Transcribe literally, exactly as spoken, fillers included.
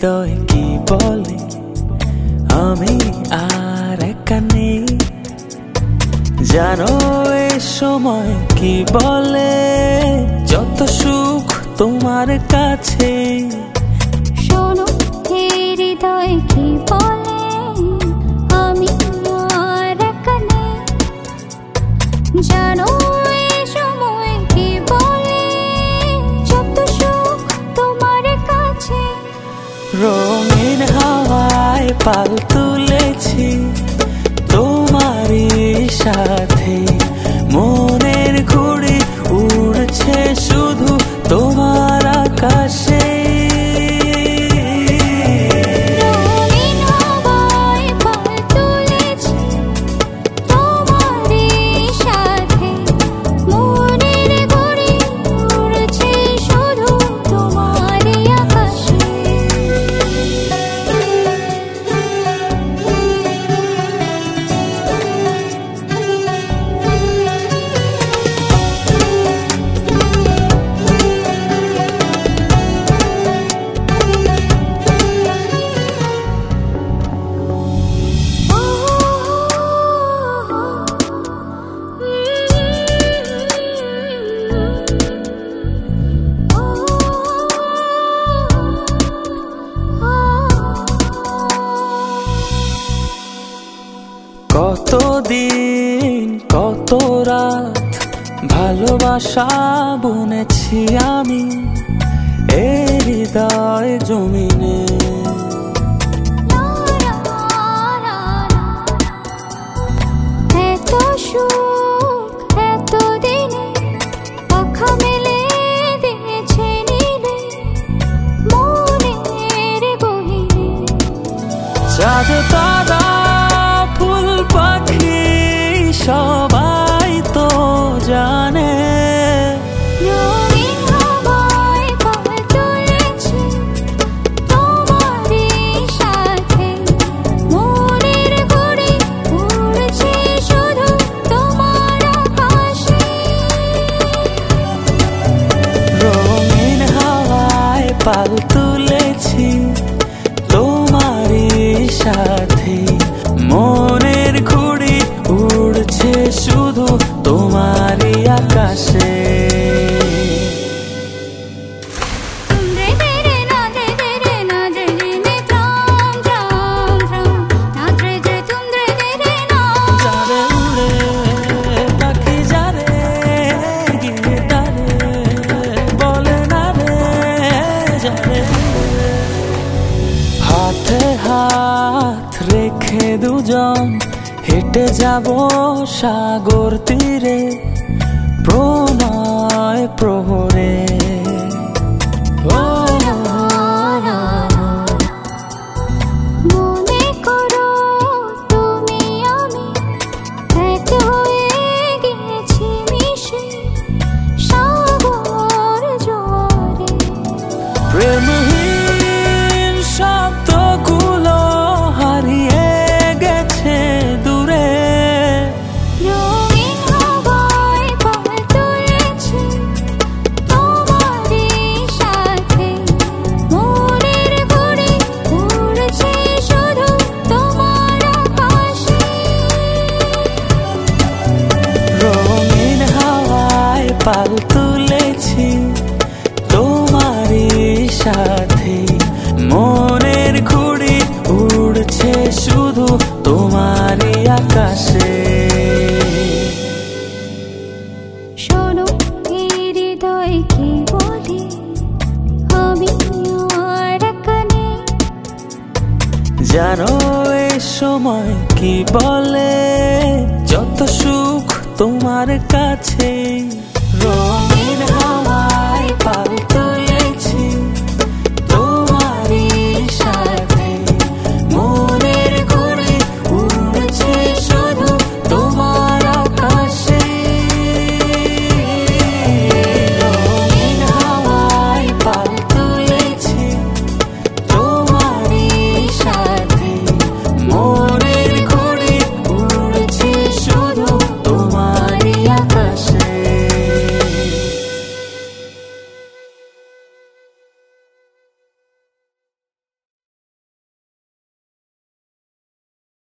হৃদয় কি বলে আমি আর একা নেই। জানো এ সময় কি বলে যত সুখ তোমার কাছে। শোনো এ হৃদয় কি বলে আমি আর একা নেই। জানো এ সময় কি বলে যত সুখ তোমার কাছে। রঙিন হাওয়ায় পাল তুলেছি তোমারই সাথে, মনের ঘুড়ি উড়ছে শুধু তোমার আকাশে। রঙিন হাওয়ায় পাল তুলেছি তোমারই সাথে, মনের ঘুড়ি উড়ছে শুধু তোমারই আকাশে। কতদিন কত রাত ভালোবাসা বুনেছি আমি এ হৃদয় জমিনে। এত সুখ এত দিনে পাখা মেলে দিয়েছে নীলে মনের গহীনে। চাঁদ তারা ফুল পাখি সবাই তো জানে। রঙিন হাওয়ায় পাল তুলেছি তোমারই সাথে, মনের ঘুড়ি উড়ছে শুধু তোমার আকাশে। রঙিন হাওয়ায় পাল তুলেছি তোমারই সাথে, মনের ঘুড়ি উড়ছে শুধু তোমারই আকাশে। হাতে হাত রেখে দুজন হেঁটে যাব সাগর তীরে প্রণয় প্রহরে। মনে করো তুমি আমি এক হয়ে গেছি মিশে সাগর জোয়ারে। প্রেমহীন শব্দগুলো হারিয়ে গেছে দূরে। রঙিন হাওয়ায় পাল তুলেছি তোমারই সাথে, মনের ঘুড়ি উড়ছে শুধু তোমার আকাশে। রঙিন হাওয়ায় পাল তুলেছি তোমারই সাথে, মনের ঘুড়ি উড়ছে শুধু তোমারই আকাশে। শোনো এ হৃদয় কি বলে আমি আর একা নেই। জানো এ সময় কি বলে যত সুখ তোমার কাছে।